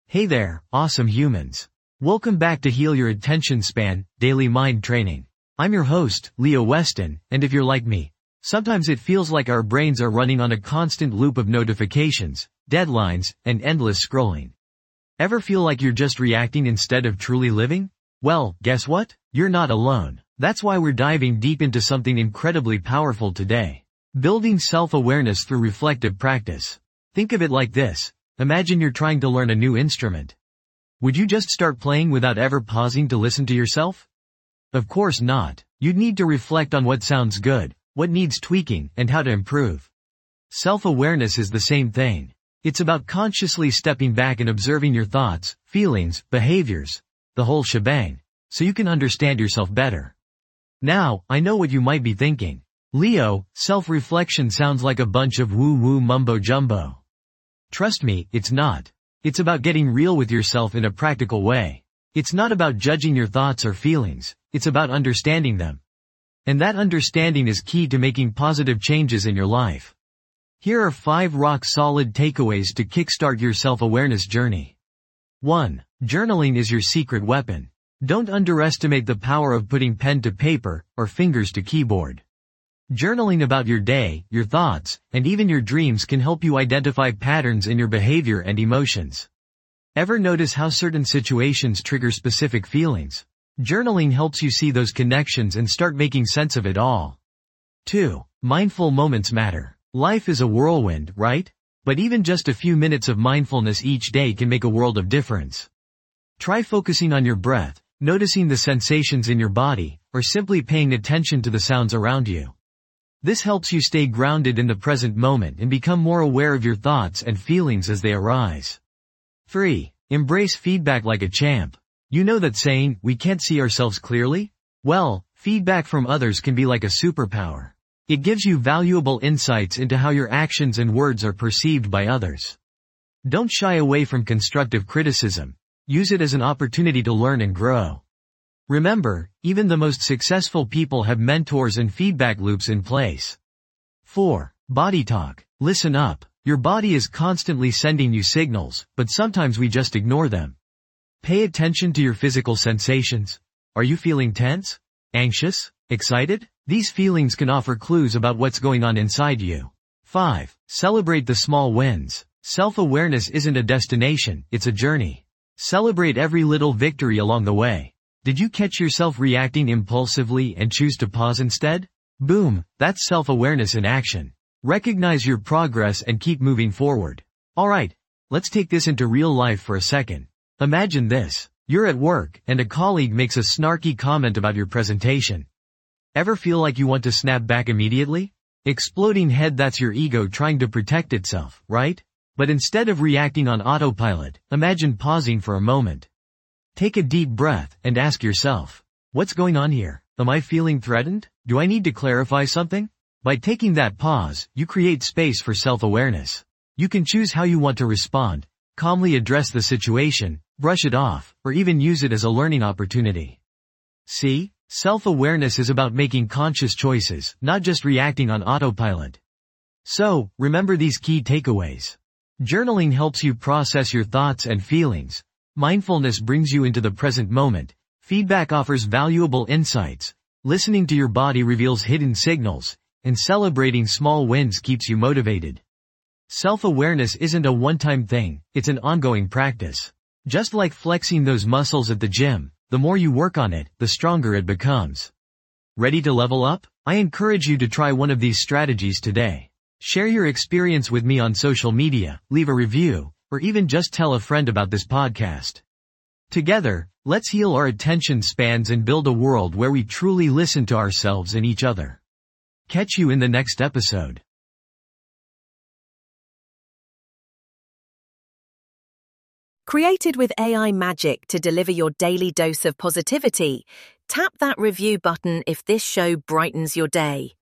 Hey there, awesome humans. Welcome back to Heal Your Attention Span, Daily Mind Training. I'm your host, Leo Weston, and if you're like me, sometimes it feels like our brains are running on a constant loop of notifications, deadlines, and endless scrolling. Ever feel like you're just reacting instead of truly living? Well, guess what? You're not alone. That's why we're diving deep into something incredibly powerful today. Building self-awareness through reflective practice. Think of it like this. Imagine you're trying to learn a new instrument. Would you just start playing without ever pausing to listen to yourself? Of course not. You'd need to reflect on what sounds good, what needs tweaking, and how to improve. Self-awareness is the same thing. It's about consciously stepping back and observing your thoughts, feelings, behaviors, the whole shebang, so you can understand yourself better. Now, I know what you might be thinking. Leo, self-reflection sounds like a bunch of woo-woo mumbo-jumbo. Trust me, it's not. It's about getting real with yourself in a practical way. It's not about judging your thoughts or feelings, it's about understanding them. And that understanding is key to making positive changes in your life. Here are 5 rock-solid takeaways to kickstart your self-awareness journey. 1. Journaling is your secret weapon. Don't underestimate the power of putting pen to paper, or fingers to keyboard. Journaling about your day, your thoughts, and even your dreams can help you identify patterns in your behavior and emotions. Ever notice how certain situations trigger specific feelings? Journaling helps you see those connections and start making sense of it all. 2. Mindful moments matter. Life is a whirlwind, right? But even just a few minutes of mindfulness each day can make a world of difference. Try focusing on your breath, noticing the sensations in your body, or simply paying attention to the sounds around you. This helps you stay grounded in the present moment and become more aware of your thoughts and feelings as they arise. 3. Embrace feedback like a champ. You know that saying, we can't see ourselves clearly? Well, feedback from others can be like a superpower. It gives you valuable insights into how your actions and words are perceived by others. Don't shy away from constructive criticism. Use it as an opportunity to learn and grow. Remember, even the most successful people have mentors and feedback loops in place. 4. Body talk. Listen up. Your body is constantly sending you signals, but sometimes we just ignore them. Pay attention to your physical sensations. Are you feeling tense? Anxious? Excited? These feelings can offer clues about what's going on inside you. 5. Celebrate the small wins. Self-awareness isn't a destination, it's a journey. Celebrate every little victory along the way. Did you catch yourself reacting impulsively and choose to pause instead? Boom, that's self-awareness in action. Recognize your progress and keep moving forward. Alright, let's take this into real life for a second. Imagine this. You're at work, and a colleague makes a snarky comment about your presentation. Ever feel like you want to snap back immediately? Exploding head, that's your ego trying to protect itself, right? But instead of reacting on autopilot, imagine pausing for a moment. Take a deep breath and ask yourself, what's going on here? Am I feeling threatened? Do I need to clarify something? By taking that pause, you create space for self-awareness. You can choose how you want to respond, calmly address the situation, brush it off, or even use it as a learning opportunity. See? Self-awareness is about making conscious choices, not just reacting on autopilot. So, remember these key takeaways. Journaling helps you process your thoughts and feelings. Mindfulness brings you into the present moment. Feedback offers valuable insights. Listening to your body reveals hidden signals. And celebrating small wins keeps you motivated. Self-awareness isn't a one-time thing, it's an ongoing practice. Just like flexing those muscles at the gym, the more you work on it, the stronger it becomes. Ready to level up? I encourage you to try one of these strategies today. Share your experience with me on social media, leave a review, or even just tell a friend about this podcast. Together, let's heal our attention spans and build a world where we truly listen to ourselves and each other. Catch you in the next episode. Created with AI magic to deliver your daily dose of positivity, tap that review button if this show brightens your day.